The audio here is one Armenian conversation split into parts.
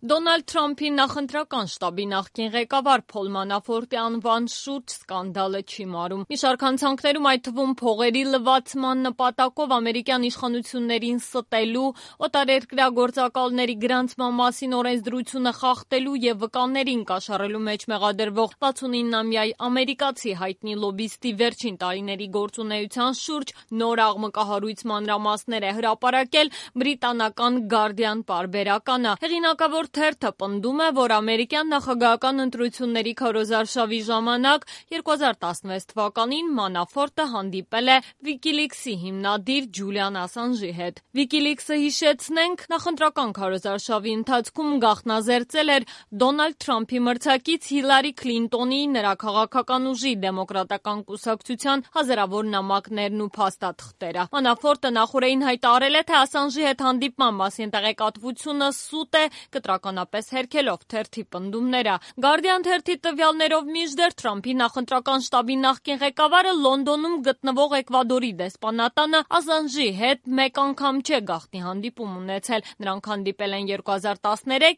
Դոնալդ Թրամփի նախընտրական շտաբի նախկին ղեկավար Փոլ Մանաֆորտի անվան շուրջ սկանդալը չի մարում։ Մի շարք հանցանքներում, այդ թվում փողերի լվացման նպատակով ամերիկյան իշխանություններին ստելու, օտարերկրյա գործակալների գրանցման մասին օրենսդրությունը խախտելու եւ վկաներին կաշառելու մեջ մեղադրվող 69-ամյա ամերիկացի հայտնի լոբիստի վերջին տարիների գործունեության շուրջ նոր աղմկահարույց մանրամասներ է հրապարակել բրիտանական Guardian պարբերականը։ Հեղինակավոր թերթը պնդում է, որ ամերիկյան նախագահական ընտրությունների քարոզարշավի ժամանակ 2016 թվականին Մանաֆորտը հանդիպել է WikiLeaks-ի հիմնադիր Ջուլիան Ասանժի հետ։ WikiLeaks-ը, հիշեցնենք, նախընտրական քարոզարշավի ընթացքում գաղտնազերծել էր Դոնալդ Թրամփի մրցակից Հիլարի Քլինտոնի, նրա քաղաքական ուժի Դեմոկրատական կուսակցության հազարավոր նամակներն ու փաստաթղթերը։ Մանաֆորտը նախօրեին հայտարարել է, թե Ասանժի հետ հանդիպման մասին տեղեկատվությունը սուտ է, կտրականապես հերքելով թերթի պնդումները։ Guardian թերթի տվյալներով մինչդեռ Թրամփի նախընտրական շտաբի նախկին ղեկավարը Լոնդոնում գտնվող Էկվադորի դեսպանատանը Ասանժի հետ մեկ անգամ չէ գաղտնի հանդիպում ունեցել։ Նրանք հանդիպել են 2013,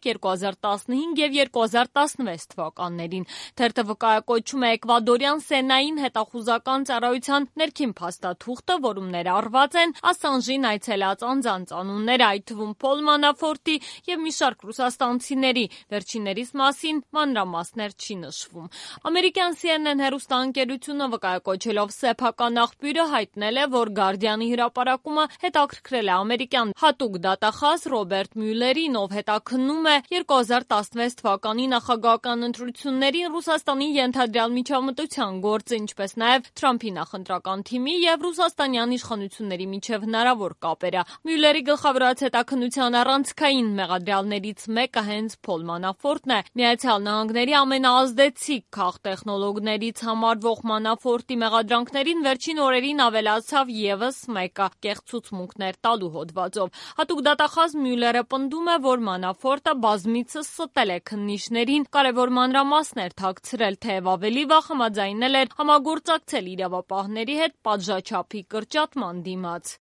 2015 եւ 2016 թվականներին։ Թերթը վկայակոչում է էկվադորյան Սենային հետախուզական ծառայության ներքին փաստաթուղթը, որում ներառված են Ասանժին այցելած անձանց անունները, այդ թվում Փոլ Մանաֆորտի եւ մի շարք ռուսաստանցիների, վերջիններիս մասին մանրամասներ չի նշվում։ Ամերիկյան CNN հեռուստաընկերությունը վկայակոչելով սեփական աղբյուրը հայտնել է, որ Guardian-ի հրապարակումը հետաքրքրել է ամերիկյան հատուկ դատախազ Ռոբերտ Մյուլերին, ով հետաքննում է 2016 թվականի նախագահական ընտրություններին Ռուսաստանի ենթադրյալ միջամտության գործը, ինչպես նաև Թրամփի նախընտրական թիմի եւ ռուսաստանյան իշխանությունների միջև հնարավոր կապերը։ Մյուլերի գլխավորած հետաքննության առանցքային մեղադրյալներից մեկը հենց Փոլ Մանաֆորտն է։ Միացյալ Նահանգների ամենաազդեցիկ քաղտեխնոլոգներից համարվող Մանաֆորտի մեղադրանքներին վերջին օրերին ավելացավ եւս մեկը՝ կեղծուցմունքներ տալու հոդվածով։ Հատուկ դատախազ Մյուլերը պնդում է, որ Մանաֆորտը բազմիցս ստել է քննիչներին, կարևոր մանրամասներ թաքցրել, թեև ավելի վաղ համաձայնել էր համագործակցել իրավապահների հետ պատժաչափի կրճատման դիմաց։